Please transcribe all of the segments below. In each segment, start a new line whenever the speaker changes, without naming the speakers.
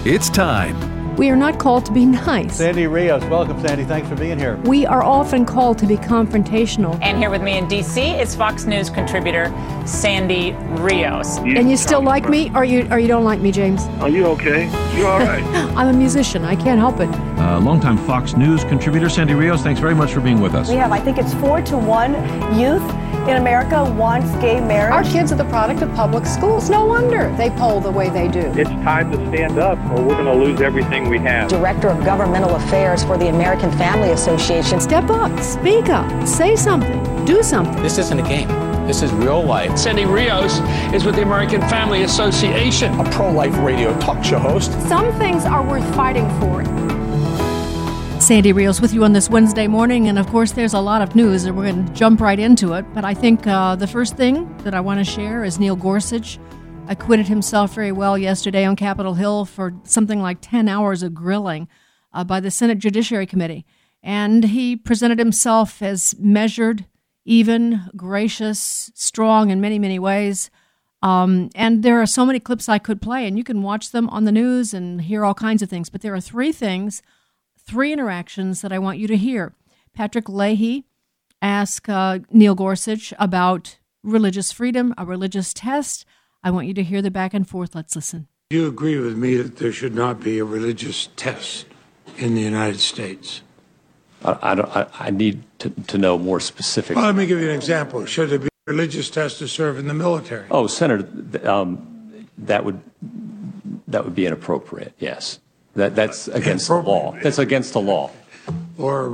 It's time.
We are not called to be nice.
Sandy Rios, welcome, Sandy. Thanks for being here.
We are often called to be confrontational.
And here with me in D.C. is Fox News contributor Sandy Rios.
And you still like me, or you don't like me, James?
Are you okay? You all right?
I'm a musician. I can't help it.
Longtime Fox News contributor Sandy Rios, thanks very much for being with us.
We have, I think it's 4-to-1 youth in America wants gay marriage.
Our kids are the product of public schools. No wonder they poll the way they do.
It's time to stand up or we're going to lose everything we have.
Director of Governmental Affairs for the American Family Association.
Step up, speak up, say something, do something.
This isn't a game. This is real life.
Sandy Rios is with the American Family Association.
A pro-life radio talk show host.
Some things are worth fighting for.
Sandy Rios with you on this Wednesday morning, and of course there's a lot of news and we're going to jump right into it, but I think the first thing that I want to share is Neil Gorsuch acquitted himself very well yesterday on Capitol Hill for something like 10 hours of grilling by the Senate Judiciary Committee, and he presented himself as measured, even, gracious, strong in many, many ways. And there are so many clips I could play, and you can watch them on the news and hear all kinds of things, but there are three interactions that I want you to hear. Patrick Leahy asked Neil Gorsuch about religious freedom, a religious test. I want you to hear the back and forth. Let's listen.
Do you agree with me that there should not be a religious test in the United States?
I need to know more specifics.
Well, let me give you an example. Should there be a religious test to serve in the military?
Oh, Senator, that would be inappropriate, yes. That's against the law. That's against the law.
Or,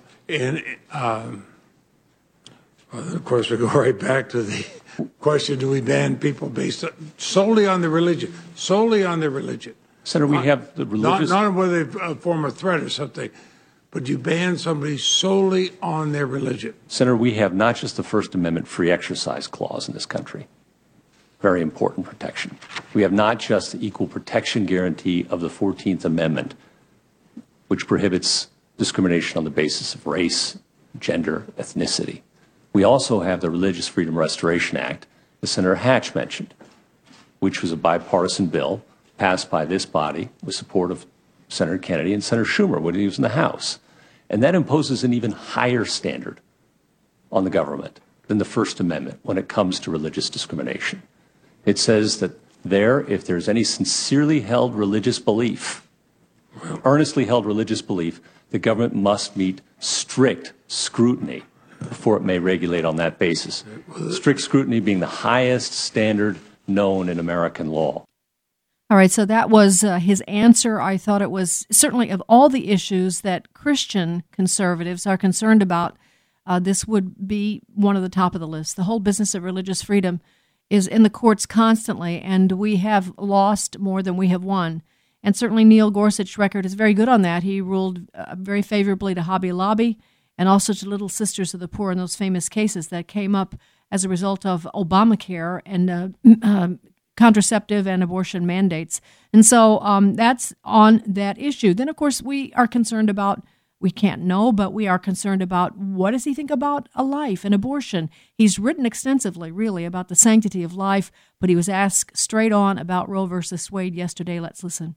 of course, we go right back to the question, do we ban people based solely on their religion? Solely on their religion.
Senator, we have the religious...
Not on whether they form a threat or something, but you ban somebody solely on their religion.
Senator, we have not just the First Amendment free exercise clause in this country. Very important protection. We have not just the equal protection guarantee of the 14th Amendment, which prohibits discrimination on the basis of race, gender, ethnicity. We also have the Religious Freedom Restoration Act, that Senator Hatch mentioned, which was a bipartisan bill passed by this body with support of Senator Kennedy and Senator Schumer when he was in the House. And that imposes an even higher standard on the government than the First Amendment when it comes to religious discrimination. It says that if there's any sincerely held religious belief, earnestly held religious belief, the government must meet strict scrutiny before it may regulate on that basis. Strict scrutiny being the highest standard known in American law.
All right, so that was his answer. I thought it was certainly of all the issues that Christian conservatives are concerned about, this would be one of the top of the list. The whole business of religious freedom is in the courts constantly, and we have lost more than we have won. And certainly Neil Gorsuch's record is very good on that. He ruled very favorably to Hobby Lobby and also to Little Sisters of the Poor in those famous cases that came up as a result of Obamacare and contraceptive and abortion mandates. And so that's on that issue. Then, of course, we are concerned about, we can't know, but we are concerned about what does he think about a life and abortion. He's written extensively, really, about the sanctity of life, but he was asked straight on about Roe versus Wade yesterday. Let's listen.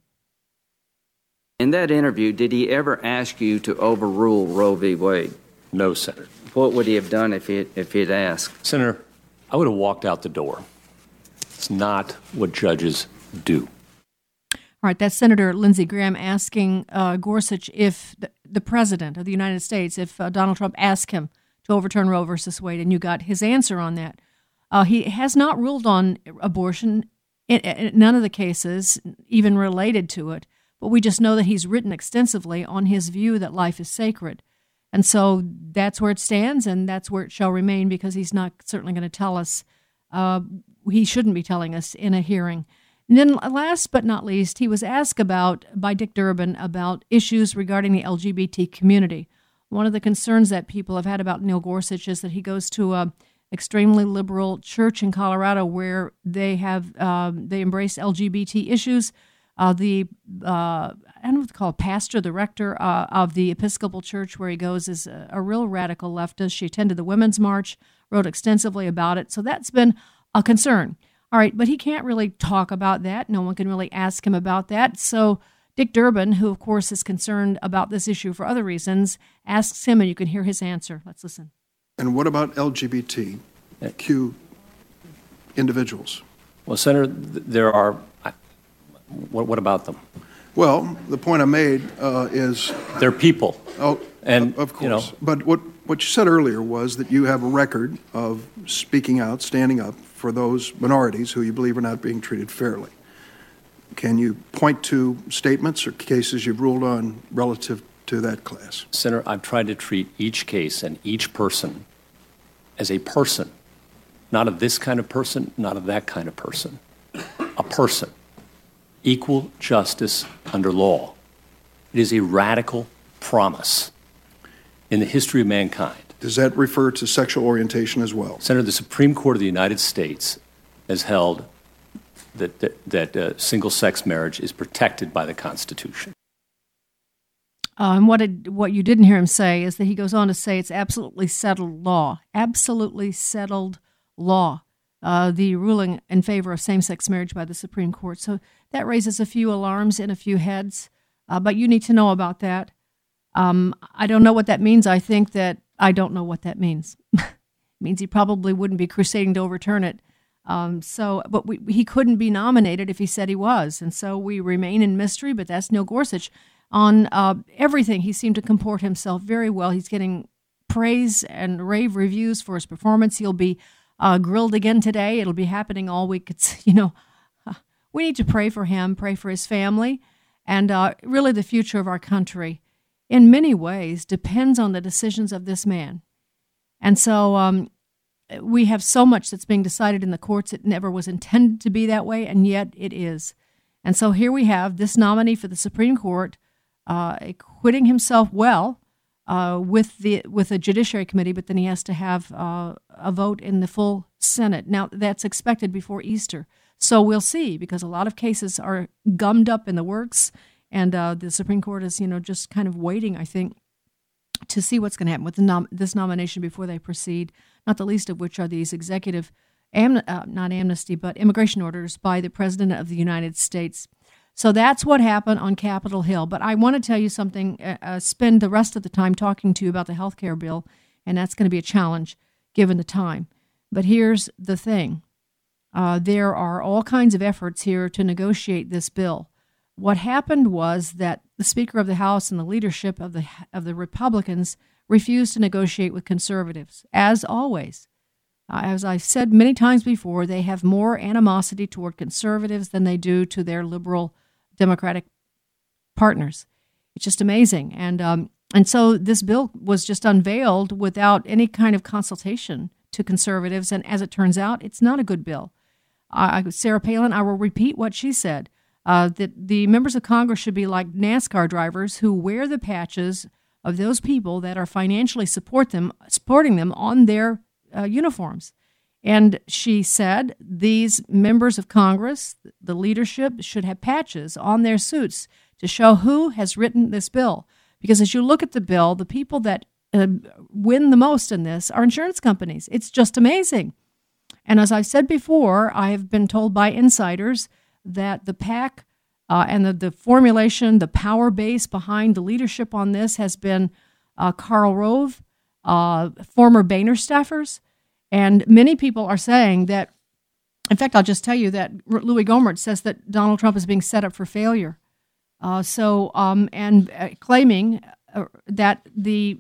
In that interview, did he ever ask you to overrule Roe v. Wade?
No, Senator.
What would he have done if he'd asked?
Senator, I would have walked out the door. It's not what judges do.
All right, that's Senator Lindsey Graham asking Gorsuch if the president of the United States, if Donald Trump asked him to overturn Roe versus Wade, and you got his answer on that. He has not ruled on abortion in none of the cases, even related to it, but we just know that he's written extensively on his view that life is sacred. And so that's where it stands, and that's where it shall remain, because he's not certainly going to tell us, he shouldn't be telling us in a hearing. And then last but not least, he was asked by Dick Durbin about issues regarding the LGBT community. One of the concerns that people have had about Neil Gorsuch is that he goes to a extremely liberal church in Colorado where they embrace LGBT issues. I don't know what to call it, pastor, the rector of the Episcopal Church where he goes is a real radical leftist. She attended the Women's March, wrote extensively about it. So that's been a concern. All right, but he can't really talk about that. No one can really ask him about that. So Dick Durbin, who of course is concerned about this issue for other reasons, asks him, and you can hear his answer. Let's listen.
And what about LGBTQ individuals?
Well, Senator, there are. What about them?
Well, the point I made is
they're people.
Oh, and of course. You know, but what you said earlier was that you have a record of speaking out, standing up for those minorities who you believe are not being treated fairly. Can you point to statements or cases you've ruled on relative to that class?
Senator, I've tried to treat each case and each person as a person, not of this kind of person, not of that kind of person, a person. Equal justice under law. It is a radical promise in the history of mankind.
Does that refer to sexual orientation as well?
Senator, the Supreme Court of the United States has held that single-sex marriage is protected by the Constitution.
And what you didn't hear him say is that he goes on to say it's absolutely settled law. Absolutely settled law. The ruling in favor of same-sex marriage by the Supreme Court. So that raises a few alarms in a few heads, but you need to know about that. I don't know what that means. I think that I don't know what that means. It means he probably wouldn't be crusading to overturn it. But he couldn't be nominated if he said he was, and so we remain in mystery, but that's Neil Gorsuch. On everything, he seemed to comport himself very well. He's getting praise and rave reviews for his performance. He'll be grilled again today. It'll be happening all week. It's, we need to pray for him, pray for his family, and really the future of our country in many ways depends on the decisions of this man. And so we have so much that's being decided in the courts. It never was intended to be that way, and yet it is. And so here we have this nominee for the Supreme Court acquitting himself well with the Judiciary Committee, but then he has to have a vote in the full Senate. Now, that's expected before Easter. So we'll see, because a lot of cases are gummed up in the works, and the Supreme Court is, just kind of waiting, I think, to see what's going to happen with this nomination before they proceed, not the least of which are these executive, not amnesty, but immigration orders by the President of the United States. So that's what happened on Capitol Hill. But I want to tell you something, spend the rest of the time talking to you about the health care bill, and that's going to be a challenge given the time. But here's the thing. There are all kinds of efforts here to negotiate this bill. What happened was that the Speaker of the House and the leadership of the Republicans refused to negotiate with conservatives, as always. As I've said many times before, they have more animosity toward conservatives than they do to their liberal Democratic partners. It's just amazing. And so this bill was just unveiled without any kind of consultation to conservatives, and as it turns out, it's not a good bill. Sarah Palin, I will repeat what she said, that the members of Congress should be like NASCAR drivers who wear the patches of those people that are financially supporting them on their uniforms. And she said these members of Congress, the leadership, should have patches on their suits to show who has written this bill. Because as you look at the bill, the people that win the most in this are insurance companies. It's just amazing. And as I've said before, I have been told by insiders that the PAC and the formulation, the power base behind the leadership on this has been Karl Rove, former Boehner staffers. And many people are saying that, in fact, I'll just tell you that Louis Gohmert says that Donald Trump is being set up for failure. Claiming that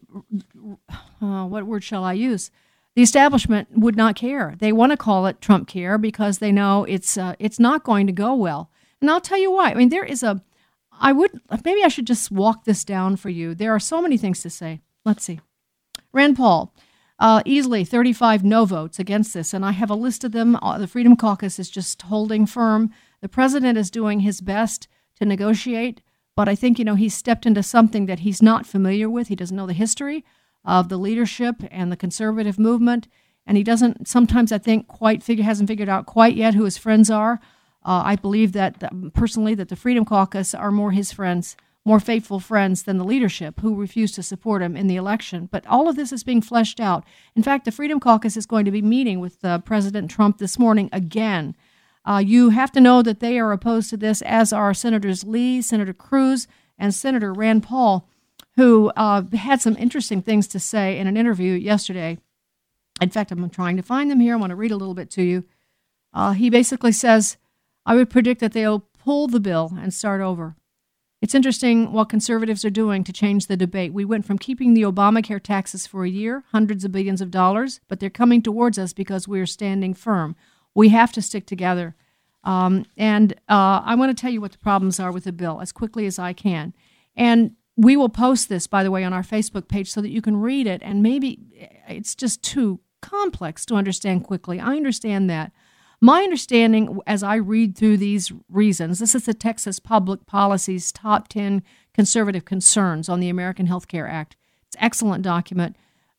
what word shall I use? The establishment would not care. They want to call it Trump care because they know it's not going to go well. And I'll tell you why. I mean, maybe I should just walk this down for you. There are so many things to say. Let's see. Rand Paul, easily 35 no votes against this, and I have a list of them. The Freedom Caucus is just holding firm. The president is doing his best to negotiate, but I think, he's stepped into something that he's not familiar with. He doesn't know the history of the leadership and the conservative movement, and he doesn't sometimes, I think, hasn't figured out quite yet who his friends are. I believe that, personally, that the Freedom Caucus are more his friends, more faithful friends than the leadership who refused to support him in the election. But all of this is being fleshed out. In fact, the Freedom Caucus is going to be meeting with President Trump this morning again. You have to know that they are opposed to this, as are Senators Lee, Senator Cruz, and Senator Rand Paul, who had some interesting things to say in an interview yesterday. In fact, I'm trying to find them here. I want to read a little bit to you. He basically says, I would predict that they'll pull the bill and start over. It's interesting what conservatives are doing to change the debate. We went from keeping the Obamacare taxes for a year, hundreds of billions of dollars, but they're coming towards us because we're standing firm. We have to stick together. I want to tell you what the problems are with the bill as quickly as I can. And we will post this, by the way, on our Facebook page so that you can read it. And maybe it's just too complex to understand quickly. I understand that. My understanding, as I read through these reasons, this is the Texas Public Policy's top 10 conservative concerns on the American Health Care Act. It's an excellent document.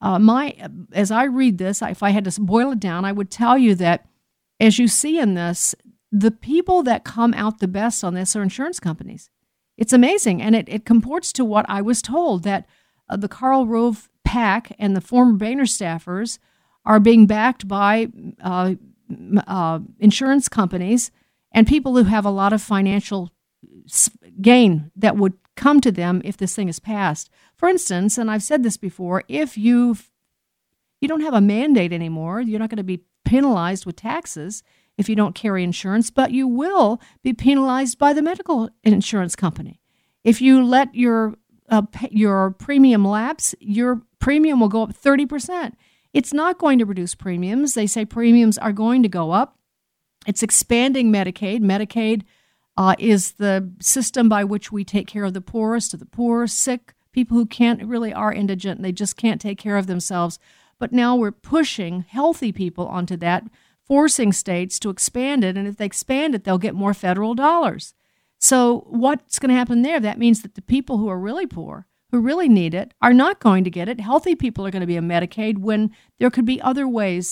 As I read this, if I had to boil it down, I would tell you that, as you see in this, the people that come out the best on this are insurance companies. It's amazing, and it comports to what I was told, that the Karl Rove PAC and the former Boehner staffers are being backed by insurance companies and people who have a lot of financial gain that would come to them if this thing is passed. For instance, and I've said this before, if you don't have a mandate anymore, you're not going to be penalized with taxes if you don't carry insurance, but you will be penalized by the medical insurance company. If you let your premium lapse, your premium will go up 30%. It's not going to reduce premiums. They say premiums are going to go up. It's expanding Medicaid. Medicaid is the system by which we take care of the poorest of the poor, sick, people who really are indigent. They just can't take care of themselves. But now we're pushing healthy people onto that, forcing states to expand it. And if they expand it, they'll get more federal dollars. So what's going to happen there? That means that the people who are really poor, who really need it, are not going to get it. Healthy people are going to be on Medicaid when there could be other ways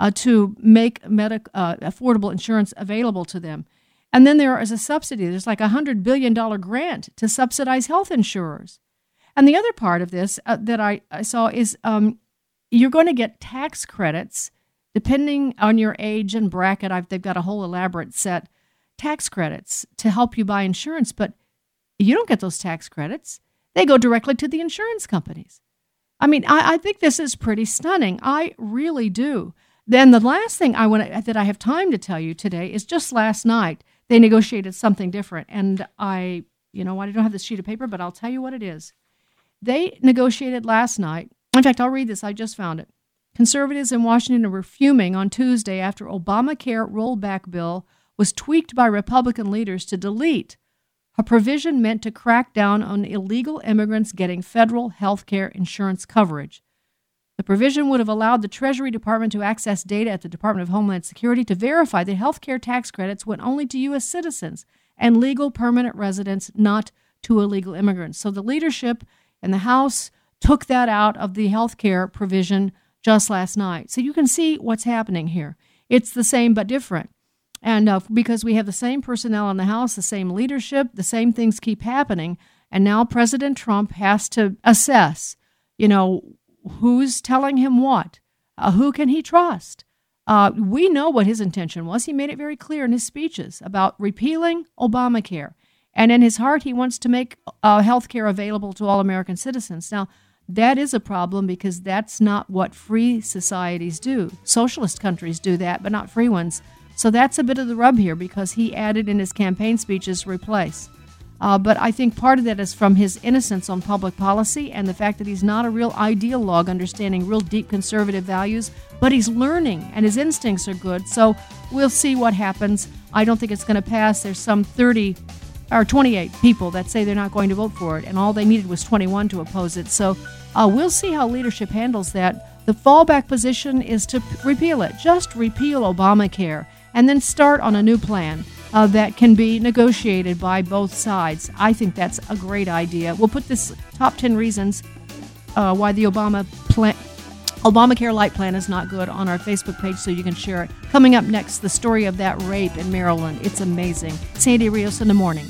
to make affordable insurance available to them. And then there is a subsidy. There's like a $100 billion grant to subsidize health insurers. And the other part of this that I saw is you're going to get tax credits depending on your age and bracket. They've got a whole elaborate set tax credits to help you buy insurance, but you don't get those tax credits. They go directly to the insurance companies. I mean, I think this is pretty stunning. I really do. Then the last thing that I have time to tell you today is just last night they negotiated something different. And I don't have this sheet of paper, but I'll tell you what it is. They negotiated last night. In fact, I'll read this. I just found it. Conservatives in Washington were fuming on Tuesday after Obamacare rollback bill was tweaked by Republican leaders to delete a provision meant to crack down on illegal immigrants getting federal health care insurance coverage. The provision would have allowed the Treasury Department to access data at the Department of Homeland Security to verify that health care tax credits went only to U.S. citizens and legal permanent residents, not to illegal immigrants. So the leadership in the House took that out of the health care provision just last night. So you can see what's happening here. It's the same but different. And because we have the same personnel in the House, the same leadership, the same things keep happening. And now President Trump has to assess, who's telling him what? Who can he trust? We know what his intention was. He made it very clear in his speeches about repealing Obamacare. And in his heart, he wants to make health care available to all American citizens. Now, that is a problem because that's not what free societies do. Socialist countries do that, but not free ones. So that's a bit of the rub here because he added in his campaign speeches replace. But I think part of that is from his innocence on public policy and the fact that he's not a real ideologue understanding real deep conservative values, but he's learning and his instincts are good. So we'll see what happens. I don't think it's going to pass. There's some 30 or 28 people that say they're not going to vote for it, and all they needed was 21 to oppose it. So we'll see how leadership handles that. The fallback position is to repeal it. Just repeal Obamacare and then start on a new plan that can be negotiated by both sides. I think that's a great idea. We'll put this top 10 reasons why the Obamacare Light Plan is not good on our Facebook page so you can share it. Coming up next, the story of that rape in Maryland. It's amazing. Sandy Rios in the morning.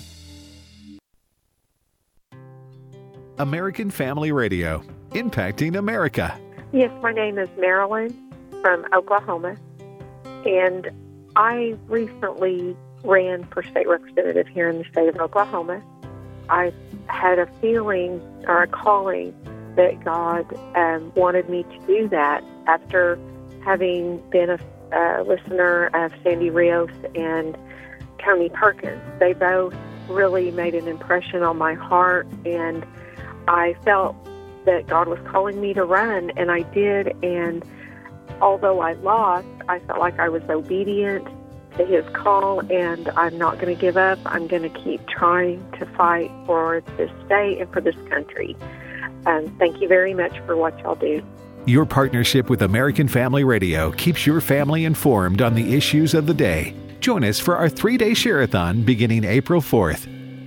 American Family Radio, impacting America.
Yes, my name is Marilyn from Oklahoma, and I recently ran for state representative here in the state of Oklahoma. I had a feeling or a calling that God wanted me to do that after having been a listener of Sandy Rios and Tony Perkins. They both really made an impression on my heart, and I felt that God was calling me to run, and I did. And although I lost, I felt like I was obedient to his call, and I'm not going to give up. I'm going to keep trying to fight for this state and for this country. Thank you very much for what y'all do.
Your partnership with American Family Radio keeps your family informed on the issues of the day. Join us for our 3-day share-a-thon beginning April 4th.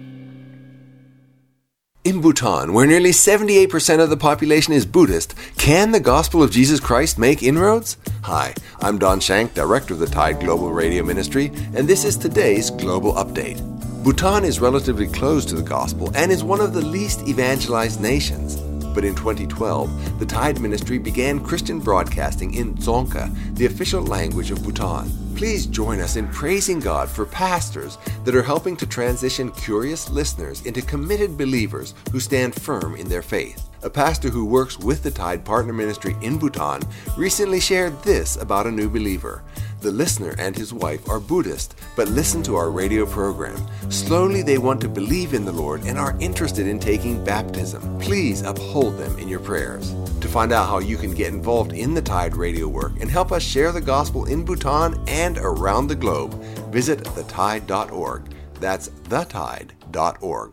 In Bhutan, where nearly 78% of the population is Buddhist, can the gospel of Jesus Christ make inroads? Hi, I'm Don Shank, director of the Tide Global Radio Ministry, and this is today's Global Update. Bhutan is relatively closed to the gospel and is one of the least evangelized nations. But in 2012, the Tide Ministry began Christian broadcasting in Dzongkha, the official language of Bhutan. Please join us in praising God for pastors that are helping to transition curious listeners into committed believers who stand firm in their faith. A pastor who works with the Tide Partner Ministry in Bhutan recently shared this about a new believer. The listener and his wife are Buddhist, but listen to our radio program. Slowly they want to believe in the Lord and are interested in taking baptism. Please uphold them in your prayers. To find out how you can get involved in the Tide radio work and help us share the gospel in Bhutan and around the globe, visit thetide.org. That's thetide.org.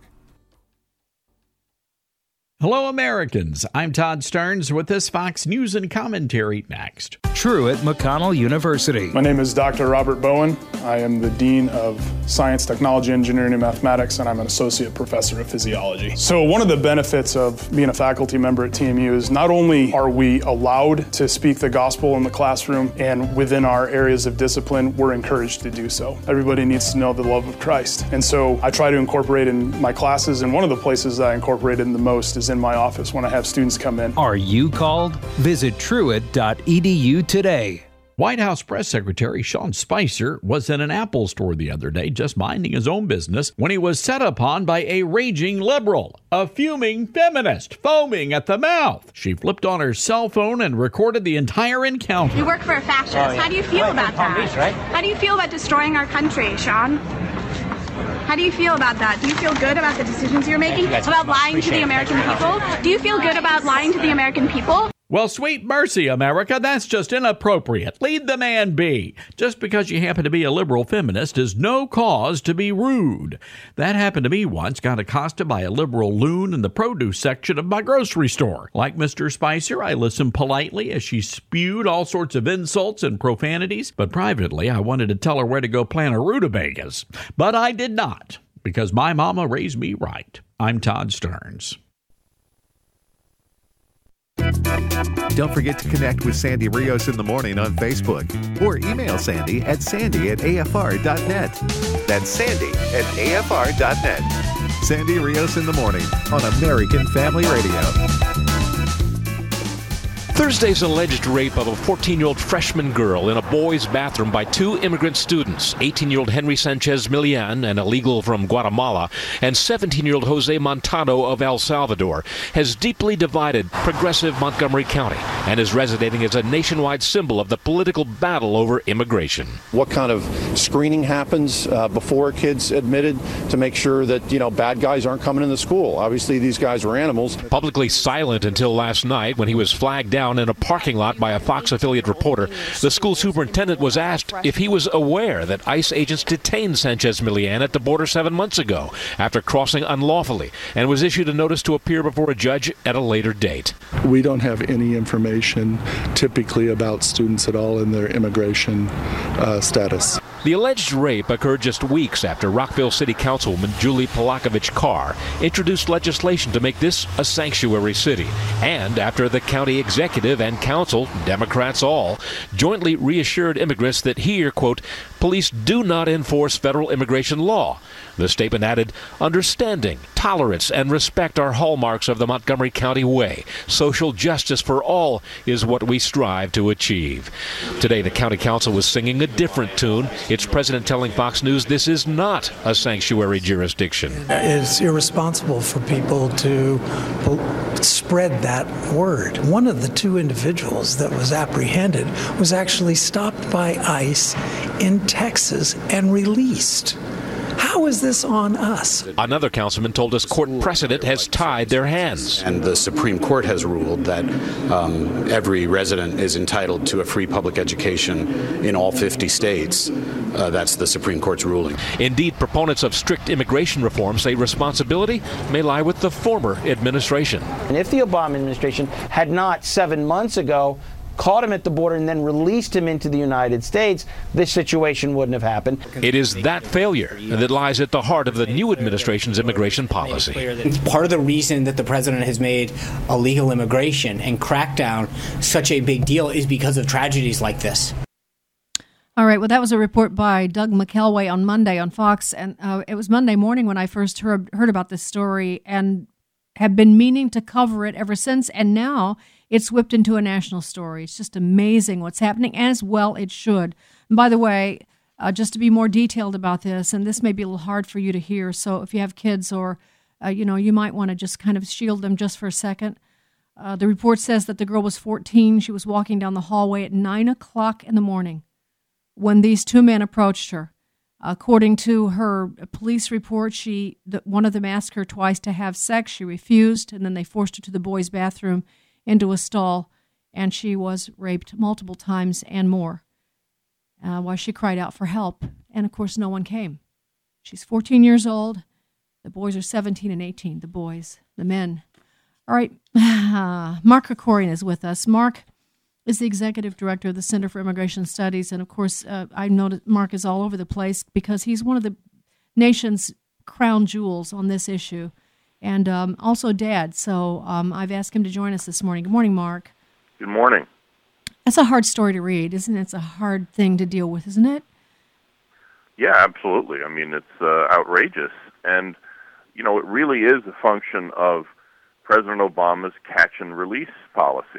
Hello, Americans. I'm Todd Stearns with this Fox News and Commentary next.
Truett McConnell University.
My name is Dr. Robert Bowen. I am the Dean of Science, Technology, Engineering, and Mathematics, and I'm an Associate Professor of Physiology. So one of the benefits of being a faculty member at TMU is not only are we allowed to speak the gospel in the classroom and within our areas of discipline, we're encouraged to do so. Everybody needs to know the love of Christ. And so I try to incorporate in my classes, and one of the places that I incorporate in the most is in my office when I have students come in.
Are you called? Visit truett.edu today.
White House Press Secretary Sean Spicer was in an Apple store the other day just minding his own business when he was set upon by a raging liberal, a fuming feminist, foaming at the mouth. She flipped on her cell phone and recorded the entire encounter.
You work for a fascist. How do you feel about that? How do you feel about destroying our country, Sean? How do you feel about that? Do you feel good about the decisions you're making? About lying to the American people? Do you feel good about lying to the American people?
Well, sweet mercy, America, that's just inappropriate. Leave the man be. Just because you happen to be a liberal feminist is no cause to be rude. That happened to me once, got accosted by a liberal loon in the produce section of my grocery store. Like Mr. Spicer, I listened politely as she spewed all sorts of insults and profanities, but privately I wanted to tell her where to go plant her rutabagas. But I did not, because my mama raised me right. I'm Todd Stearns.
Don't forget to connect with Sandy Rios in the morning on Facebook or email Sandy at sandy@afr.net. That's sandy@afr.net. Sandy Rios in the morning on American Family Radio.
Thursday's alleged rape of a 14-year-old freshman girl in a boys' bathroom by two immigrant students, 18-year-old Henry Sanchez Milian, an illegal from Guatemala, and 17-year-old Jose Montano of El Salvador, has deeply divided progressive Montgomery County and is resonating as a nationwide symbol of the political battle over immigration.
What kind of screening happens before a kid's admitted to make sure that, bad guys aren't coming into school? Obviously, these guys were animals.
Publicly silent until last night when he was flagged down in a parking lot by a Fox affiliate reporter, the school superintendent was asked if he was aware that ICE agents detained Sanchez Milian at the border 7 months ago after crossing unlawfully, and was issued a notice to appear before a judge at a later date.
We don't have any information typically about students at all in their immigration status.
The alleged rape occurred just weeks after Rockville City Councilwoman Julie Polakovich Carr introduced legislation to make this a sanctuary city, and after the county executive and council, Democrats all, jointly reassured immigrants that here, quote, police do not enforce federal immigration law. The statement added, understanding, tolerance, and respect are hallmarks of the Montgomery County way. Social justice for all is what we strive to achieve. Today, the county council was singing a different tune, its president telling Fox News this is not a sanctuary jurisdiction.
It's irresponsible for people to spread that word. One of the two individuals that was apprehended was actually stopped by ICE in Texas and released. How is this on us?
Another councilman told us court precedent has tied their hands.
And the Supreme Court has ruled that every resident is entitled to a free public education in all 50 states. That's the Supreme Court's ruling.
Indeed, proponents of strict immigration reform say responsibility may lie with the former administration.
And if the Obama administration had not 7 months ago caught him at the border and then released him into the United States, this situation wouldn't have happened.
It is that failure that lies at the heart of the new administration's immigration policy.
Part of the reason that the president has made illegal immigration and crackdown such a big deal is because of tragedies like this.
All right, well, that was a report by Doug McElway on Monday on Fox, and it was Monday morning when I first heard about this story and have been meaning to cover it ever since, and now it's whipped into a national story. It's just amazing what's happening, as well it should. And by the way, just to be more detailed about this, and this may be a little hard for you to hear, so if you have kids or, you might want to just kind of shield them just for a second. The report says that the girl was 14. She was walking down the hallway at 9 o'clock in the morning when these two men approached her. According to her police report, one of them asked her twice to have sex. She refused, and then they forced her to the boys' bathroom into a stall, and she was raped multiple times and more while she cried out for help. And, of course, no one came. She's 14 years old. The boys are 17 and 18, the boys, the men. All right, Mark Krikorian is with us. Mark is the executive director of the Center for Immigration Studies. And, of course, I know that Mark is all over the place because he's one of the nation's crown jewels on this issue. And also Dad. So I've asked him to join us this morning. Good morning, Mark.
Good morning.
That's a hard story to read, isn't it? It's a hard thing to deal with, isn't it?
Yeah, absolutely. I mean, it's outrageous. And, it really is a function of President Obama's catch and release policy.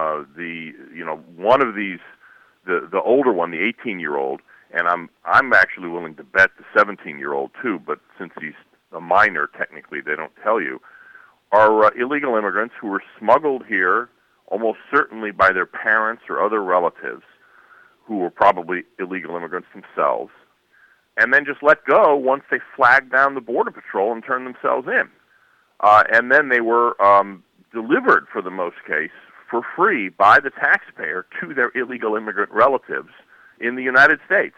One of these, the older one, the 18-year-old, and I'm actually willing to bet the 17-year-old too, but since he's a minor, technically they don't tell you, are illegal immigrants who were smuggled here almost certainly by their parents or other relatives who were probably illegal immigrants themselves, and then just let go once they flagged down the Border Patrol and turned themselves in. And then they were delivered, for the most case, for free by the taxpayer to their illegal immigrant relatives in the United States.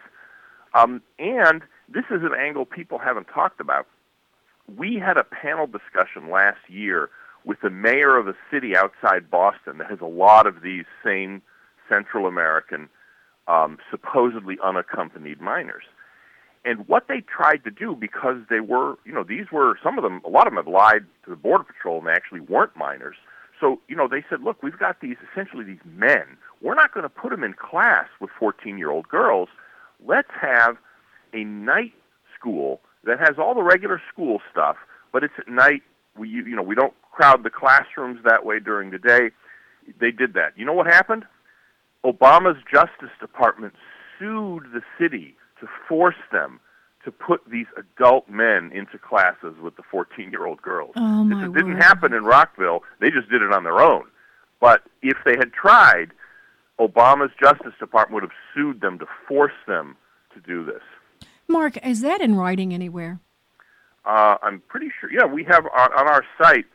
And this is an angle people haven't talked about. We had a panel discussion last year with the mayor of a city outside Boston that has a lot of these same Central American supposedly unaccompanied minors. And what they tried to do, because they were, these were, some of them, a lot of them have lied to the Border Patrol and they actually weren't minors. So, they said, look, we've got these men. We're not going to put them in class with 14-year-old girls. Let's have a night school that has all the regular school stuff, but it's at night. We don't crowd the classrooms that way during the day. They did that. You know what happened? Obama's Justice Department sued the city to force them to put these adult men into classes with the 14-year-old girls.
Oh, my
It didn't happen in Rockville. They just did it on their own. But if they had tried, Obama's Justice Department would have sued them to force them to do this.
Mark, is that in writing anywhere?
I'm pretty sure. Yeah, we have on our site,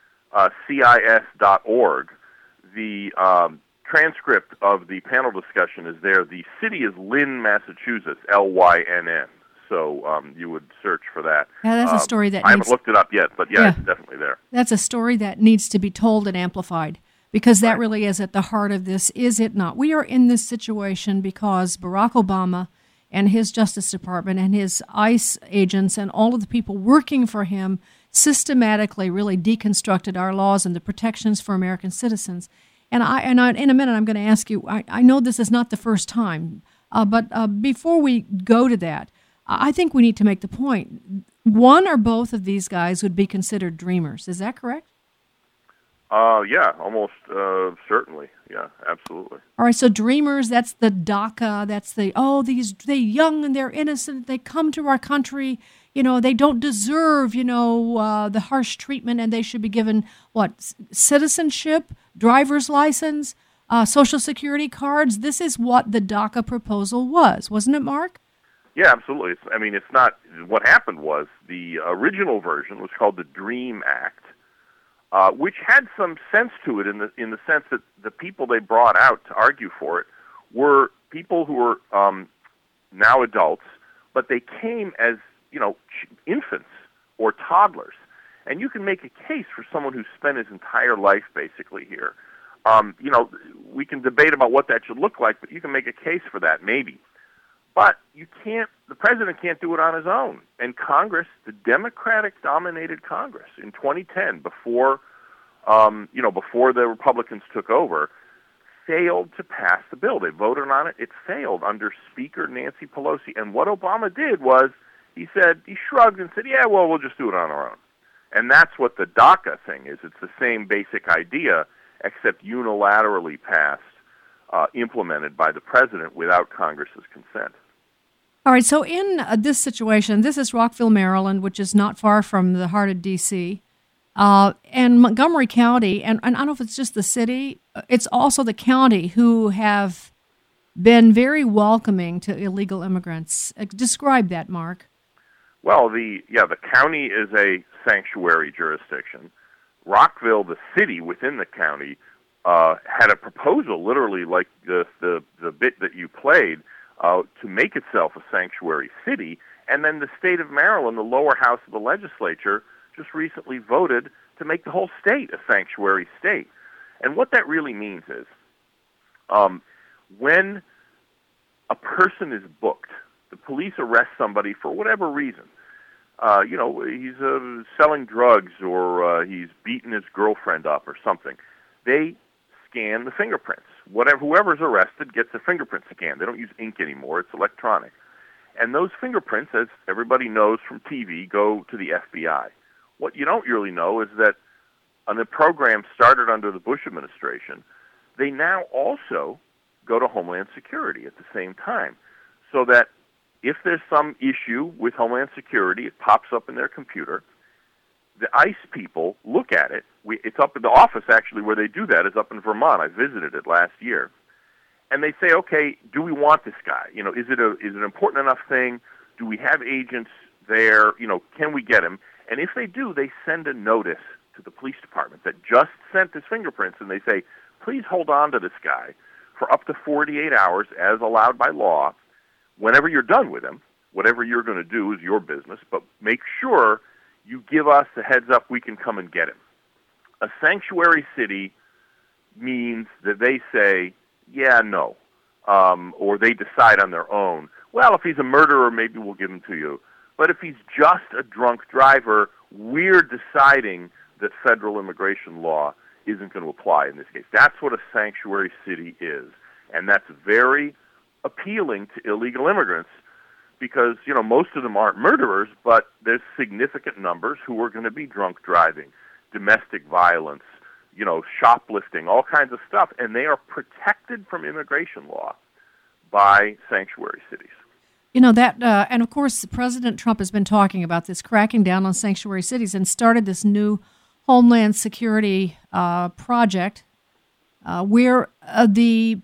CIS.org, the transcript of the panel discussion is there. The city is Lynn, Massachusetts, Lynn. So you would search for that.
Yeah, that's a story that
I haven't looked it up yet, but yeah, it's definitely there.
That's a story that needs to be told and amplified because that really is at the heart of this, is it not? We are in this situation because Barack Obama and his Justice Department and his ICE agents and all of the people working for him systematically really deconstructed our laws and the protections for American citizens. And I in a minute, I'm going to ask you, I know this is not the first time. But before we go to that, I think we need to make the point. One or both of these guys would be considered dreamers. Is that correct?
Yeah, almost certainly. Yeah, absolutely.
All right, so dreamers, that's the DACA, that's they're young and they're innocent, they come to our country, they don't deserve, the harsh treatment, and they should be given, citizenship, driver's license, Social Security cards. This is what the DACA proposal was, wasn't it, Mark?
Yeah, absolutely. It's not, what happened was the original version was called the DREAM Act, which had some sense to it in the sense that the people they brought out to argue for it were people who were now adults, but they came as infants or toddlers, and you can make a case for someone who spent his entire life basically here. We can debate about what that should look like, but you can make a case for that maybe. But you can't. The president can't do it on his own. And Congress, the Democratic-dominated Congress, in 2010, before the Republicans took over, failed to pass the bill. They voted on it. It failed under Speaker Nancy Pelosi. And what Obama did was he shrugged and said, "Yeah, well, we'll just do it on our own." And that's what the DACA thing is. It's the same basic idea, except unilaterally passed, implemented by the president without Congress's consent.
All right, so in this situation, this is Rockville, Maryland, which is not far from the heart of D.C., and Montgomery County, and I don't know if it's just the city, it's also the county who have been very welcoming to illegal immigrants. Describe that, Mark.
Well, the county is a sanctuary jurisdiction. Rockville, the city within the county, had a proposal, literally like the bit that you played, to make itself a sanctuary city, and then the state of Maryland, the lower house of the legislature, just recently voted to make the whole state a sanctuary state. And what that really means is, when a person is booked, the police arrest somebody for whatever reason. He's selling drugs, or he's beaten his girlfriend up or something. They scan the fingerprints. Whoever's arrested gets a fingerprint scan. They don't use ink anymore. It's electronic. And those fingerprints, as everybody knows from TV, go to the FBI. What you don't really know is that on the program started under the Bush administration, they now also go to Homeland Security at the same time, so that if there's some issue with Homeland Security, it pops up in their computer. The ICE people look at it. It's up in the office, actually, where they do that, is up in Vermont. I visited it last year. And they say, okay, do we want this guy? Is it an important enough thing? Do we have agents there? Can we get him? And if they do, they send a notice to the police department that just sent his fingerprints, and they say, please hold on to this guy for up to 48 hours, as allowed by law. Whenever you're done with him, whatever you're going to do is your business, but make sure you give us the heads up we can come and get him. A sanctuary city means that they say, yeah, no, or they decide on their own, well, if he's a murderer, maybe we'll give him to you. But if he's just a drunk driver, we're deciding that federal immigration law isn't going to apply in this case. That's what a sanctuary city is, and that's very appealing to illegal immigrants, because, most of them aren't murderers, but there's significant numbers who are going to be drunk driving, domestic violence, shoplifting, all kinds of stuff, and they are protected from immigration law by sanctuary cities.
And of course, President Trump has been talking about this, cracking down on sanctuary cities, and started this new Homeland Security project, where the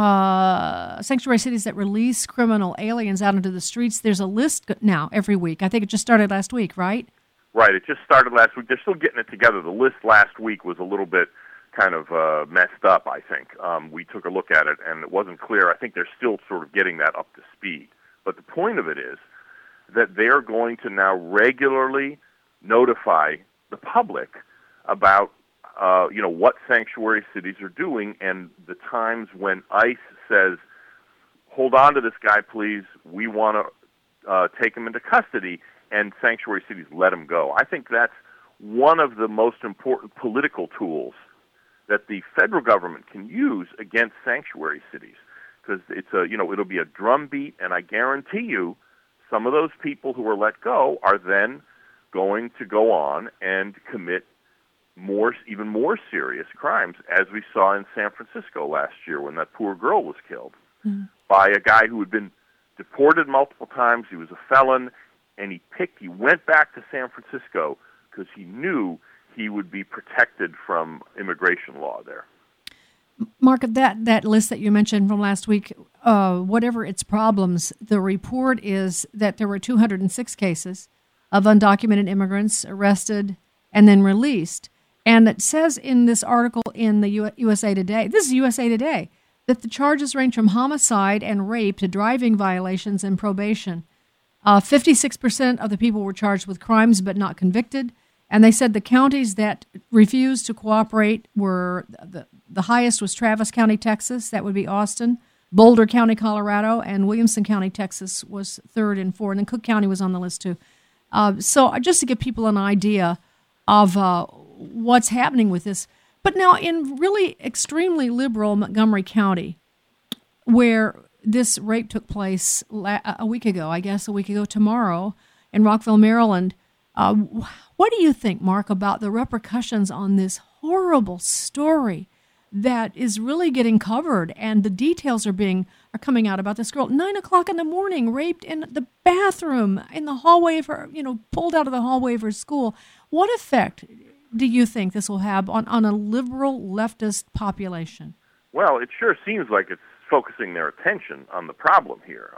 sanctuary cities that release criminal aliens out into the streets, there's a list now every week. I think it just started last week, right?
Right, it just started last week. They're still getting it together. The list last week was a little bit kind of messed up, I think. We took a look at it, and it wasn't clear. I think they're still sort of getting that up to speed. But the point of it is that they're going to now regularly notify the public about what sanctuary cities are doing, and the times when ICE says, hold on to this guy, please, we want to take him into custody, and sanctuary cities let him go. I think that's one of the most important political tools that the federal government can use against sanctuary cities, because it'll be a drumbeat, and I guarantee you, some of those people who are let go are then going to go on and commit even more serious crimes, as we saw in San Francisco last year when that poor girl was killed by a guy who had been deported multiple times. He was a felon, and he went back to San Francisco because he knew he would be protected from immigration law there.
Mark, that list that you mentioned from last week, whatever its problems, the report is that there were 206 cases of undocumented immigrants arrested and then released. And it says in this article in the USA Today, this is USA Today, that the charges range from homicide and rape to driving violations and probation. 56% of the people were charged with crimes but not convicted. And they said the counties that refused to cooperate were, the highest was Travis County, Texas. That would be Austin. Boulder County, Colorado. And Williamson County, Texas was third and fourth. And then Cook County was on the list too. So just to give people an idea of what's happening with this. But now in really extremely liberal Montgomery County, where this rape took place a week ago tomorrow, in Rockville, Maryland, what do you think, Mark, about the repercussions on this horrible story that is really getting covered, and the details are coming out about this girl, 9 o'clock in the morning, raped in the bathroom, in the hallway of her, pulled out of the hallway of her school? What effect do you think this will have on a liberal leftist population?
Well, it sure seems like it's focusing their attention on the problem here.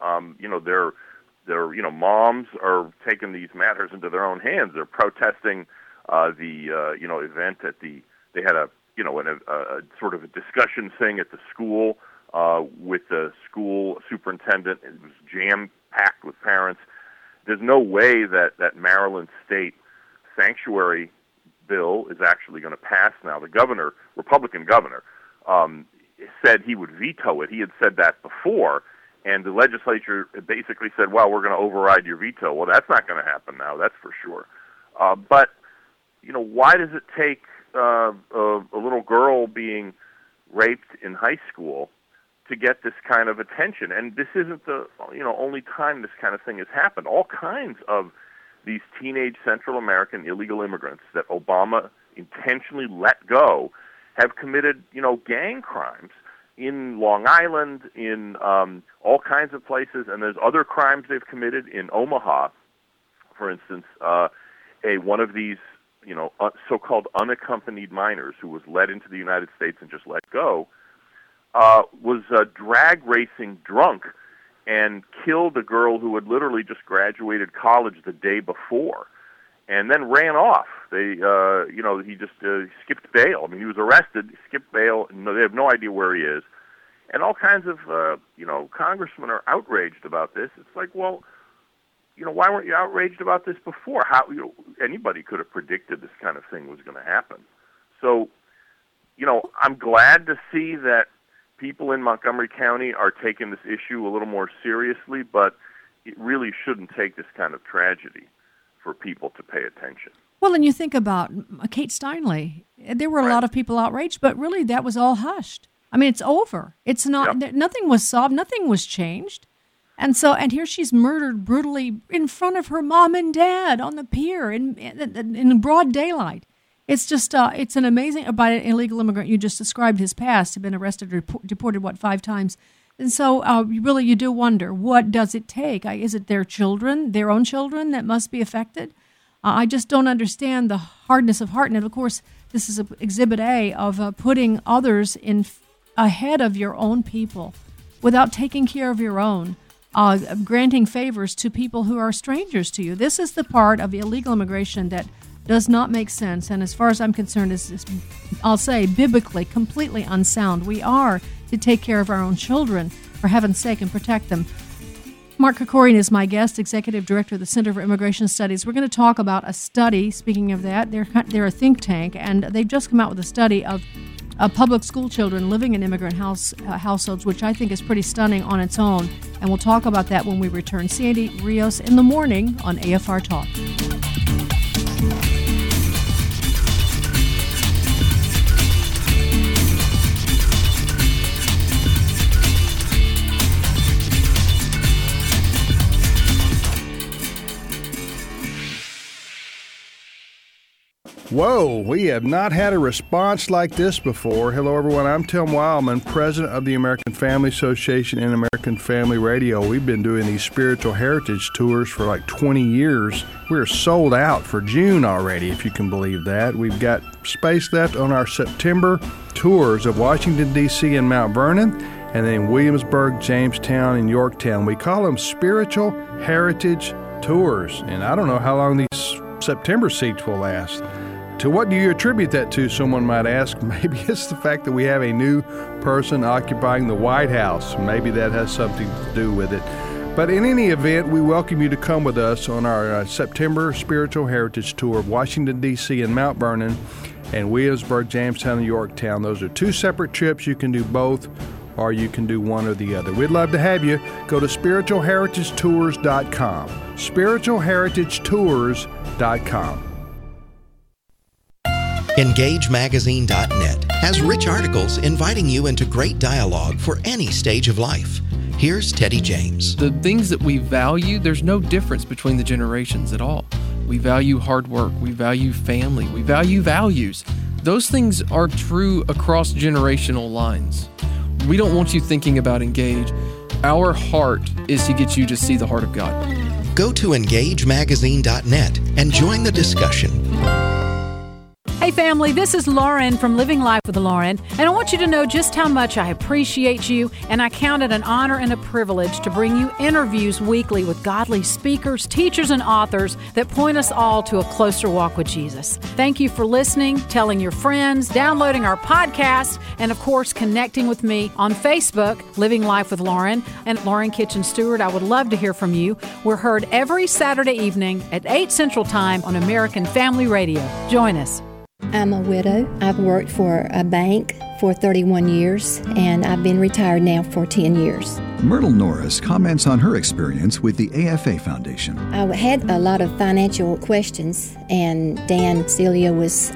Their moms are taking these matters into their own hands. They're protesting the event at they had a sort of a discussion thing at the school with the school superintendent. It was jam-packed with parents. There's no way that Maryland State sanctuary bill is actually going to pass now. The governor, Republican governor, said he would veto it. He had said that before, and the legislature basically said, well, we're going to override your veto. Well, that's not going to happen now, that's for sure. But, why does it take a little girl being raped in high school to get this kind of attention? And this isn't the only time this kind of thing has happened. All kinds of these teenage Central American illegal immigrants that Obama intentionally let go have committed, gang crimes in Long Island, in all kinds of places, and there's other crimes they've committed in Omaha, for instance. One of these, so-called unaccompanied minors who was led into the United States and just let go, was drag racing drunk and killed a girl who had literally just graduated college the day before, and then ran off. He just skipped bail. I mean, he was arrested, skipped bail, and they have no idea where he is. And all kinds of, congressmen are outraged about this. It's like, well, why weren't you outraged about this before? How, anybody could have predicted this kind of thing was going to happen. So, I'm glad to see that people in Montgomery County are taking this issue a little more seriously, but it really shouldn't take this kind of tragedy for people to pay attention.
Well, and you think about Kate Steinle. There were a lot of people outraged, but really that was all hushed. I mean, it's over. It's not. Yep. Nothing was solved. Nothing was changed. And here she's murdered brutally in front of her mom and dad on the pier in broad daylight. It's just, it's an amazing, by an illegal immigrant. You just described his past. He'd been arrested, deported, 5 times. And so you do wonder, what does it take? Is it their children, their own children, that must be affected? I just don't understand the hardness of heart. And of course, this is Exhibit A of putting others ahead of your own people without taking care of your own, granting favors to people who are strangers to you. This is the part of illegal immigration that does not make sense, and as far as I'm concerned, is, I'll say, biblically completely unsound. We are to take care of our own children, for heaven's sake, and protect them. Mark Krikorian is my guest, Executive Director of the Center for Immigration Studies. We're going to talk about a study. Speaking of that, they're a think tank, and they've just come out with a study of public school children living in immigrant households, which I think is pretty stunning on its own. And we'll talk about that when we return. Sandy Rios in the morning on AFR Talk.
Whoa, we have not had a response like this before. Hello, everyone. I'm Tim Wildman, president of the American Family Association and American Family Radio. We've been doing these spiritual heritage tours for like 20 years. We're sold out for June already, if you can believe that. We've got space left on our September tours of Washington, D.C. and Mount Vernon, and then Williamsburg, Jamestown, and Yorktown. We call them spiritual heritage tours, and I don't know how long these September seats will last. To what do you attribute that to, someone might ask? Maybe it's the fact that we have a new person occupying the White House. Maybe that has something to do with it. But in any event, we welcome you to come with us on our September Spiritual Heritage Tour of Washington, D.C. and Mount Vernon, and Williamsburg, Jamestown, and Yorktown. Those are two separate trips. You can do both, or you can do one or the other. We'd love to have you. Go to spiritualheritagetours.com. spiritualheritagetours.com.
EngageMagazine.net has rich articles inviting you into great dialogue for any stage of life. Here's Teddy James.
The things that we value, there's no difference between the generations at all. We value hard work, we value family, we value values. Those things are true across generational lines. We don't want you thinking about Engage. Our heart is to get you to see the heart of God.
Go to EngageMagazine.net and join the discussion.
Hey family, this is Lauren from Living Life with Lauren, and I want you to know just how much I appreciate you, and I count it an honor and a privilege to bring you interviews weekly with godly speakers, teachers, and authors that point us all to a closer walk with Jesus. Thank you for listening, telling your friends, downloading our podcast, and of course connecting with me on Facebook, Living Life with Lauren, and Lauren Kitchen Stewart. I would love to hear from you. We're heard every Saturday evening at 8 Central Time on American Family Radio. Join us.
I'm a widow. I've worked for a bank for 31 years, and I've been retired now for 10 years.
Myrtle Norris comments on her experience with the AFA Foundation.
I had a lot of financial questions, and Dan Celia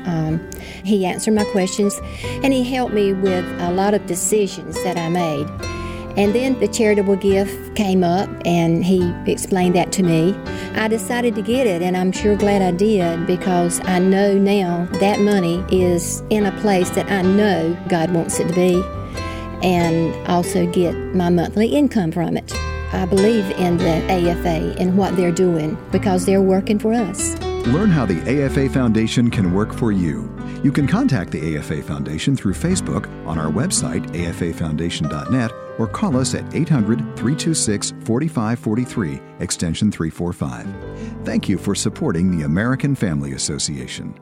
he answered my questions, and he helped me with a lot of decisions that I made. And then the charitable gift came up, and he explained that to me. I decided to get it, and I'm sure glad I did, because I know now that money is in a place that I know God wants it to be, and also get my monthly income from it. I believe in the AFA and what they're doing, because they're working for us.
Learn how the AFA Foundation can work for you. You can contact the AFA Foundation through Facebook, on our website, afafoundation.net, or call us at 800-326-4543, extension 345. Thank you for supporting the American Family Association.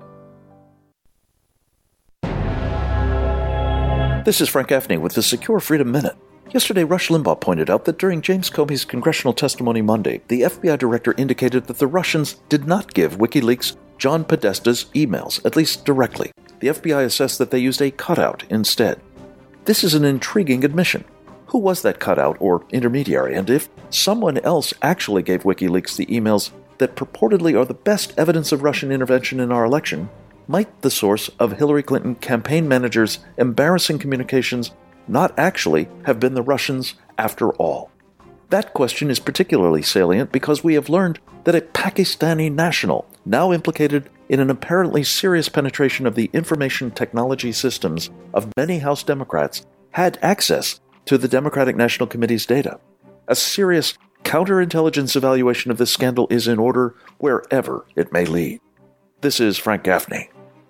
This is Frank Gaffney with the Secure Freedom Minute. Yesterday, Rush Limbaugh pointed out that during James Comey's congressional testimony Monday, the FBI director indicated that the Russians did not give WikiLeaks John Podesta's emails, at least directly. The FBI assessed that they used a cutout instead. This is an intriguing admission. Who was that cutout or intermediary? And if someone else actually gave WikiLeaks the emails that purportedly are the best evidence of Russian intervention in our election, might the source of Hillary Clinton campaign managers' embarrassing communications not actually have been the Russians after all? That question is particularly salient because we have learned that a Pakistani national, now implicated in an apparently serious penetration of the information technology systems of many House Democrats, had access to the Democratic National Committee's data. A serious counterintelligence evaluation of this scandal is in order wherever it may lead. This is Frank Gaffney.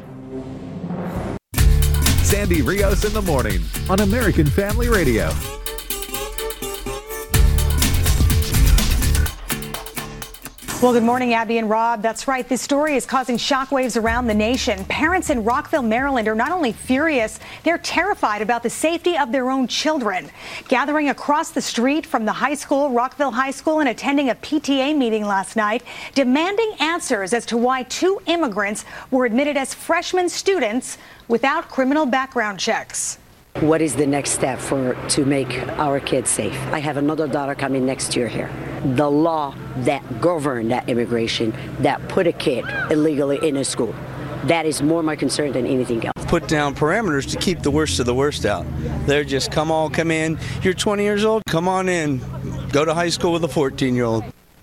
Sandy Rios in the morning on American Family Radio.
Well, good morning, Abby and Rob. That's right. This story is causing shockwaves around the nation. Parents in Rockville, Maryland are not only furious, they're terrified about the safety of their own children. Gathering across the street from the high school, Rockville High School, and attending a PTA meeting last night, demanding answers as to why 2 immigrants were admitted as freshman students without criminal background checks.
What is the next step to make our kids safe? I have another daughter coming next year here. The law that governed that immigration, that put a kid illegally in a school, that is more my concern than anything else.
Put down parameters to keep the worst of the worst out. They're just come in. You're 20 years old, come on in. Go to high school with a 14-year-old.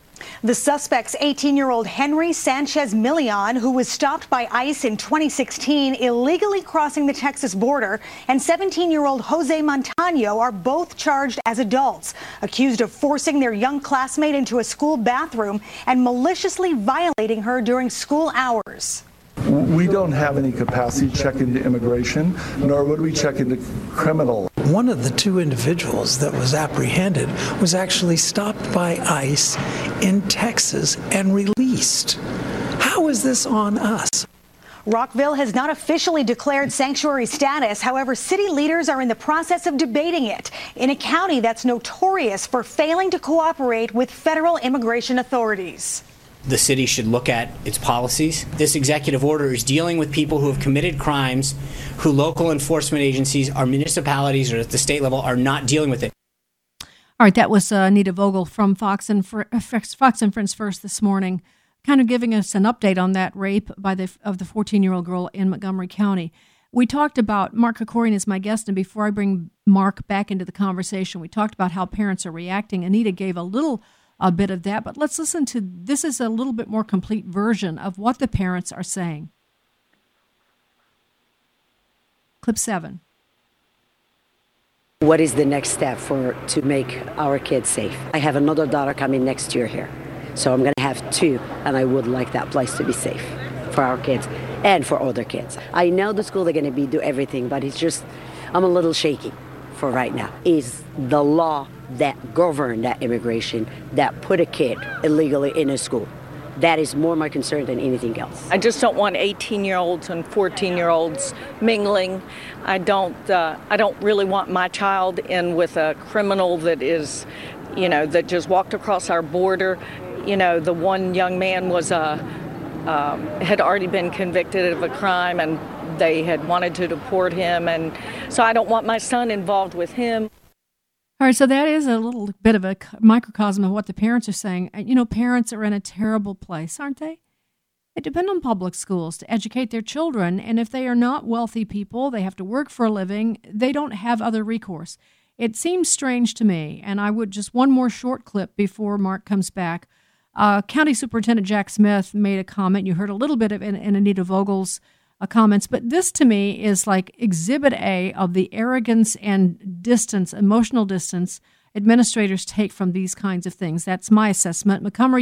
The suspect's 18-year-old Henry Sanchez Milian, who was stopped by ICE in 2016, illegally crossing the Texas border, and 17-year-old Jose Montano are both charged as adults, accused of forcing their young classmate into a school bathroom and maliciously violating her during school hours.
We don't have any capacity to check into immigration, nor would we check into criminal.
One of the two individuals that was apprehended was actually stopped by ICE in Texas and released. How is this on us?
Rockville has not officially declared sanctuary status. However, city leaders are in the process of debating it in a county that's notorious for failing to cooperate with federal immigration authorities.
The city should look at its policies. This executive order is dealing with people who have committed crimes, who local enforcement agencies, our municipalities, or at the state level are not dealing with it.
All right, that was Anita Vogel from Fox and Friends First this morning, kind of giving us an update on that rape of the 14-year-old girl in Montgomery County. We talked about, Mark Krikorian is my guest, and before I bring Mark back into the conversation, we talked about how parents are reacting. Anita gave a bit of that, but let's listen to, this is a little bit more complete version of what the parents are saying. Clip 7.
What is the next step to make our kids safe? I have another daughter coming next year here, so I'm going to have 2, and I would like that place to be safe for our kids and for other kids. I know the school they're going to do everything, but it's just, I'm a little shaky for right now. Is the law that govern that immigration that put a kid illegally in a school? That is more my concern than anything else.
I just don't want 18-year-olds and 14-year-olds mingling. I don't really want my child in with a criminal that is, that just walked across our border. The one young man was had already been convicted of a crime, and they had wanted to deport him, and so I don't want my son involved with him.
All right, so that is a little bit of a microcosm of what the parents are saying. Parents are in a terrible place, aren't they? They depend on public schools to educate their children, and if they are not wealthy people, they have to work for a living, they don't have other recourse. It seems strange to me, and I would just one more short clip before Mark comes back. County Superintendent Jack Smith made a comment. You heard a little bit of in Anita Vogel's comments, but this to me is like Exhibit A of the arrogance and distance, emotional distance administrators take from these kinds of things. That's my assessment. Montgomery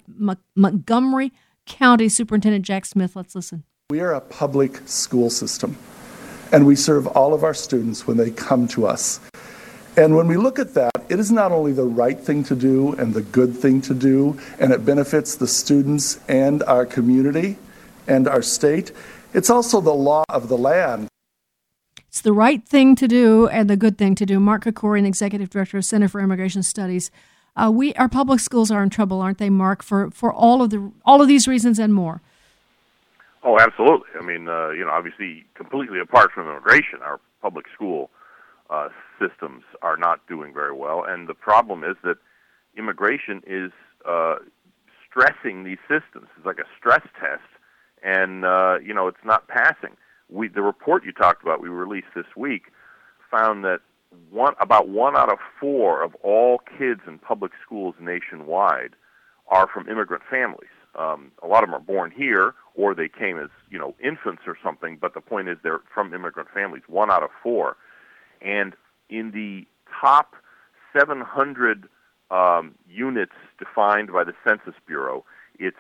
County Superintendent Jack Smith, let's listen.
We are a public school system, and we serve all of our students when they come to us. And when we look at that, it is not only the right thing to do and the good thing to do, and it benefits the students and our community and our state, it's also the law of the land.
It's the right thing to do and the good thing to do. Mark Krikorian, Executive Director of Center for Immigration Studies. Our public schools are in trouble, aren't they, Mark, for all of these reasons and more?
Oh, absolutely. I mean, obviously, completely apart from immigration, our public school systems are not doing very well, and the problem is that immigration is stressing these systems. It's like a stress test. And, it's not passing. The report you talked about, we released this week, found that about 1 out of 4 of all kids in public schools nationwide are from immigrant families. A lot of them are born here, or they came as, infants or something, but the point is they're from immigrant families, 1 out of 4. And in the top 700 units defined by the Census Bureau, it's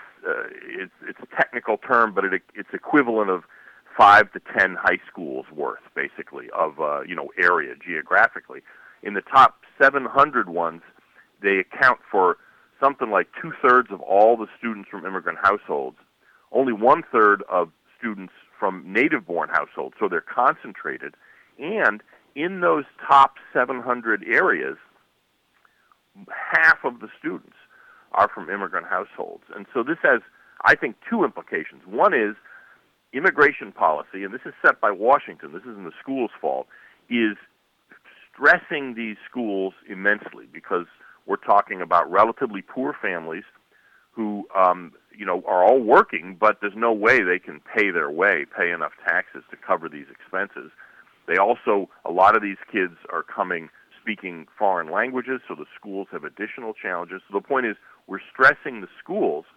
a technical term, but it's equivalent of 5 to 10 high schools worth, basically, of area geographically. In the top 700 ones, they account for something like 2/3 of all the students from immigrant households, only 1/3 of students from native-born households, so they're concentrated. And in those top 700 areas, half of the students are from immigrant households. And so this has, I think, 2 implications. One is immigration policy, and this is set by Washington, this isn't the school's fault, is stressing these schools immensely because we're talking about relatively poor families who, are all working, but there's no way they can pay enough taxes to cover these expenses. They also, a lot of these kids are coming speaking foreign languages, so the schools have additional challenges. So the point is, we're stressing the schools,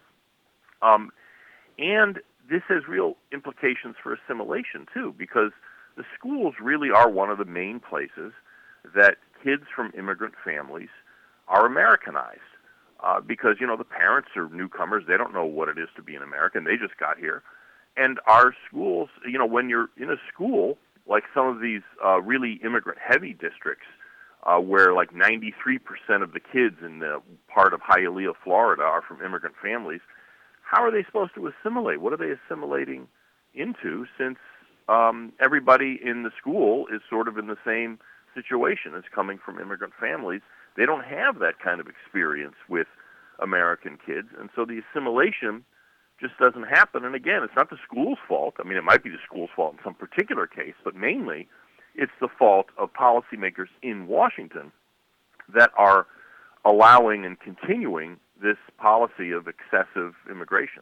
and this has real implications for assimilation, too, because the schools really are one of the main places that kids from immigrant families are Americanized. Because, the parents are newcomers. They don't know what it is to be an American. They just got here. And our schools, when you're in a school, like some of these really immigrant-heavy districts, where like 93% of the kids in the part of Hialeah, Florida, are from immigrant families, how are they supposed to assimilate? What are they assimilating into, since everybody in the school is sort of in the same situation as coming from immigrant families? They don't have that kind of experience with American kids, and so the assimilation just doesn't happen. And again, it's not the school's fault. I mean, it might be the school's fault in some particular case, but mainly it's the fault of policymakers in Washington that are allowing and continuing this policy of excessive immigration.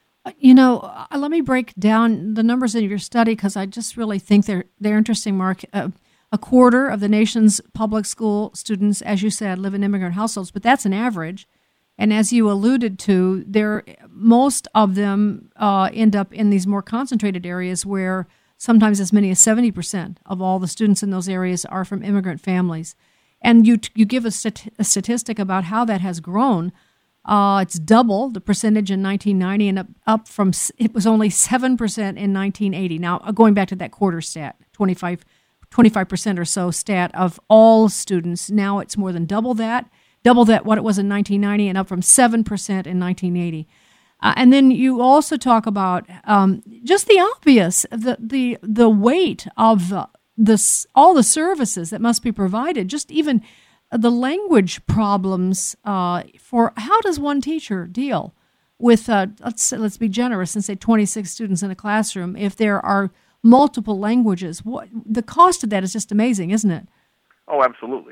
Let me break down the numbers in your study, because I just really think they're interesting, Mark. A quarter of the nation's public school students, as you said, live in immigrant households, but that's an average. And as you alluded to, most of them end up in these more concentrated areas where sometimes as many as 70% of all the students in those areas are from immigrant families. And you give a statistic about how that has grown. It's double the percentage in 1990 and up from, it was only 7% in 1980. Now, going back to that quarter stat, 25% or so stat of all students. Now it's more than double that what it was in 1990, and up from 7% in 1980. And then you also talk about just the obvious, the weight of all the services that must be provided, just even the language problems for how does one teacher deal with, let's be generous and say 26 students in a classroom if there are multiple languages. The cost of that is just amazing, isn't it?
Oh, absolutely.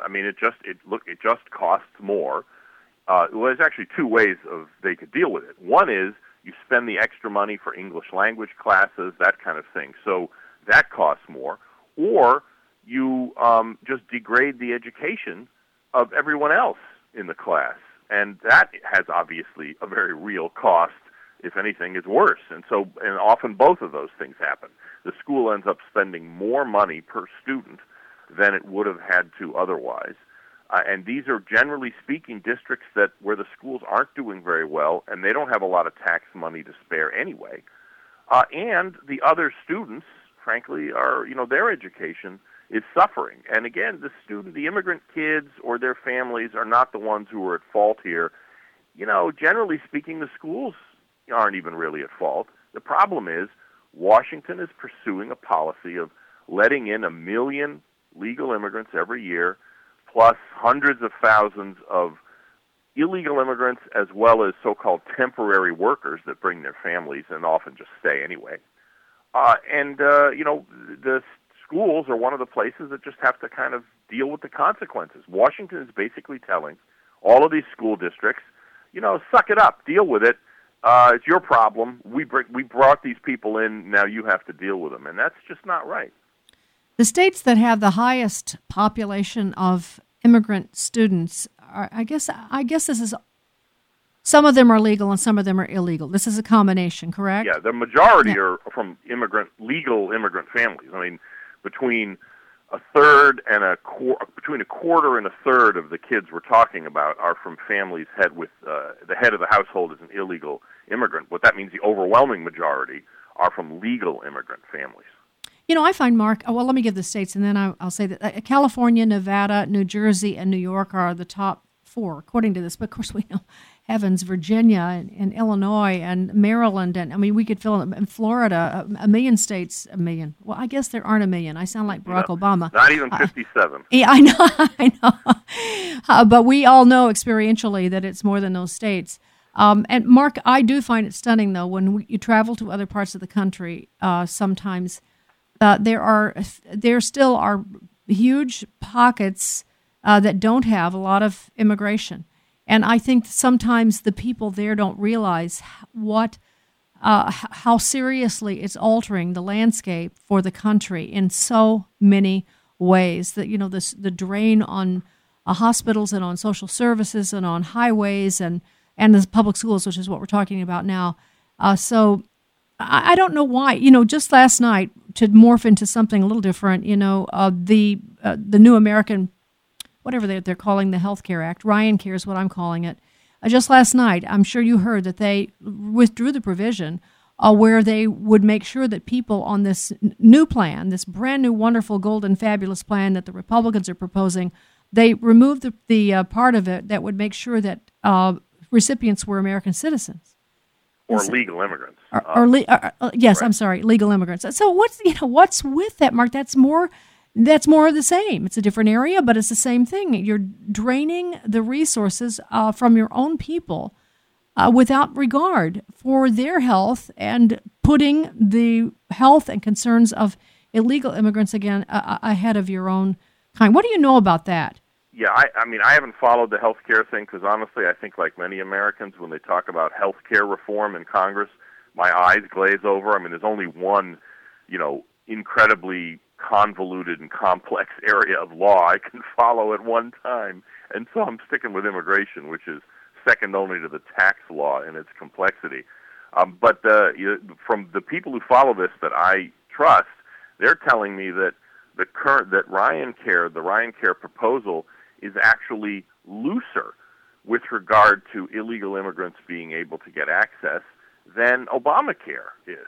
It just costs more. There's actually two ways they could deal with it. One is you spend the extra money for English language classes, that kind of thing. So that costs more. Or you just degrade the education of everyone else in the class, and that has obviously a very real cost. If anything, is worse. And often both of those things happen. The school ends up spending more money per student than it would have had to otherwise. And these are, generally speaking, districts where the schools aren't doing very well, and they don't have a lot of tax money to spare anyway. And the other students, frankly, their education is suffering. And again, the immigrant kids or their families are not the ones who are at fault here. Generally speaking, the schools aren't even really at fault. The problem is Washington is pursuing a policy of letting in 1 million legal immigrants every year, plus hundreds of thousands of illegal immigrants, as well as so-called temporary workers that bring their families and often just stay anyway. The schools are one of the places that just have to kind of deal with the consequences. Washington is basically telling all of these school districts, suck it up, deal with it. It's your problem. We brought these people in. Now you have to deal with them, and that's just not right.
The states that have the highest population of immigrant students are, I guess this is, some of them are legal and some of them are illegal. This is a combination, correct?
Yeah, the majority are from legal immigrant families. I mean, between a quarter and a third of the kids we're talking about are from families the head of the household is an illegal immigrant. What that means, the overwhelming majority are from legal immigrant families.
I find, Mark, let me give the states, and then I'll say that California, Nevada, New Jersey, and New York are the top 4, according to this. But, of course, we know, heavens, Virginia and Illinois and Maryland, and, we could fill in Florida, a million states, a million. Well, I guess there aren't a million. I sound like Barack Obama.
Not even 57.
Yeah, I know. But we all know experientially that it's more than those states. And, Mark, I do find it stunning, though, when you travel to other parts of the country sometimes. There still are huge pockets that don't have a lot of immigration, and I think sometimes the people there don't realize how seriously it's altering the landscape for the country in so many ways. That the drain on hospitals and on social services and on highways and the public schools, which is what we're talking about now. So I don't know why. Just last night, to morph into something a little different, the new American, whatever they're calling the Health Care Act, Ryan Care is what I'm calling it. Just last night, I'm sure you heard that they withdrew the provision where they would make sure that people on this new plan, this brand new, wonderful, golden, fabulous plan that the Republicans are proposing, they removed the part of it that would make sure that recipients were American citizens.
Or legal immigrants.
Yes,
right.
I'm sorry, legal immigrants. So what's with that, Mark? That's more of the same. It's a different area, but it's the same thing. You're draining the resources from your own people without regard for their health and putting the health and concerns of illegal immigrants again ahead of your own kind. What do you know about that?
Yeah, I haven't followed the health care thing because honestly, I think like many Americans, when they talk about health care reform in Congress, my eyes glaze over. I mean, there's only one, incredibly convoluted and complex area of law I can follow at one time, and so I'm sticking with immigration, which is second only to the tax law in its complexity. But from the people who follow this that I trust, they're telling me that the Ryan Care proposal is actually looser with regard to illegal immigrants being able to get access than Obamacare is.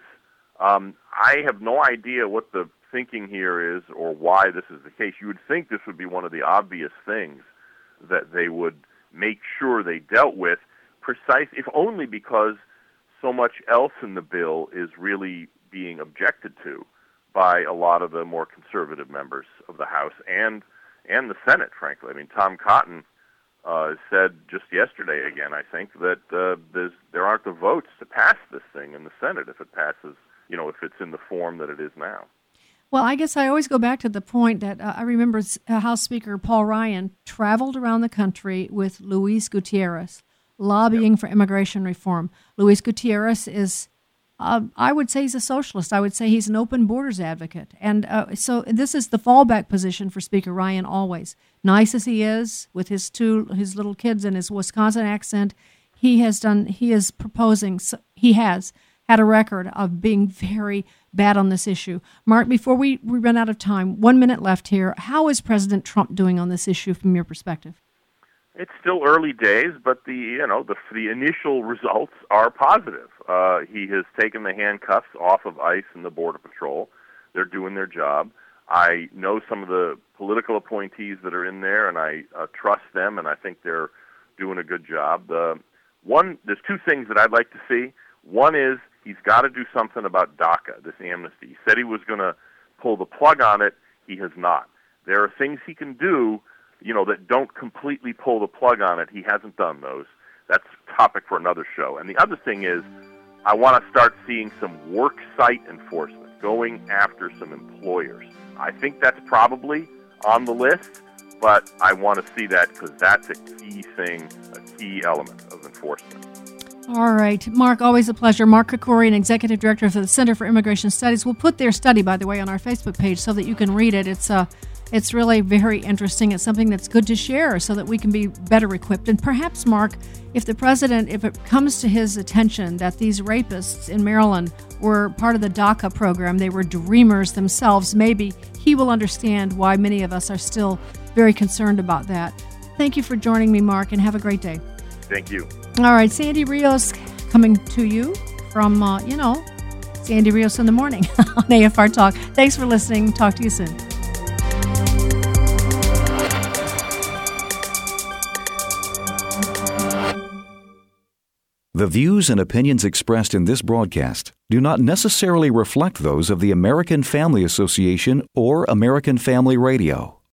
I have no idea what the thinking here is or why this is the case. You would think this would be one of the obvious things that they would make sure they dealt with, if only because so much else in the bill is really being objected to by a lot of the more conservative members of the House and the Senate, frankly. I mean, Tom Cotton said just yesterday again, I think, that there aren't the votes to pass this thing in the Senate if it passes, if it's in the form that it is now.
Well, I guess I always go back to the point that I remember House Speaker Paul Ryan traveled around the country with Luis Gutierrez, lobbying for immigration reform. Luis Gutierrez is, I would say he's a socialist. I would say he's an open borders advocate. And so this is the fallback position for Speaker Ryan always. Nice as he is, with his little kids and his Wisconsin accent, he has had a record of being very bad on this issue. Mark, before we run out of time, 1 minute left here. How is President Trump doing on this issue from your perspective?
It's still early days, but the initial results are positive. He has taken the handcuffs off of ICE and the Border Patrol. They're doing their job. I know some of the political appointees that are in there, and I trust them, and I think they're doing a good job. There's two things that I'd like to see. One is he's got to do something about DACA, this amnesty. He said he was going to pull the plug on it. He has not. There are things he can do, that don't completely pull the plug on it. He hasn't done those. That's a topic for another show. And the other thing is I want to start seeing some work site enforcement, going after some employers. I think that's probably on the list, but I want to see that because that's a key thing, a key element of enforcement.
All right. Mark, always a pleasure. Mark Krikorian, Executive Director for the Center for Immigration Studies. We'll put their study, by the way, on our Facebook page so that you can read it. It's really very interesting. It's something that's good to share so that we can be better equipped. And perhaps, Mark, if it comes to his attention that these rapists in Maryland were part of the DACA program, they were dreamers themselves, maybe he will understand why many of us are still very concerned about that. Thank you for joining me, Mark, and have a great day.
Thank you.
All right, Sandy Rios coming to you from, Sandy Rios in the morning on AFR Talk. Thanks for listening. Talk to you soon.
The views and opinions expressed in this broadcast do not necessarily reflect those of the American Family Association or American Family Radio.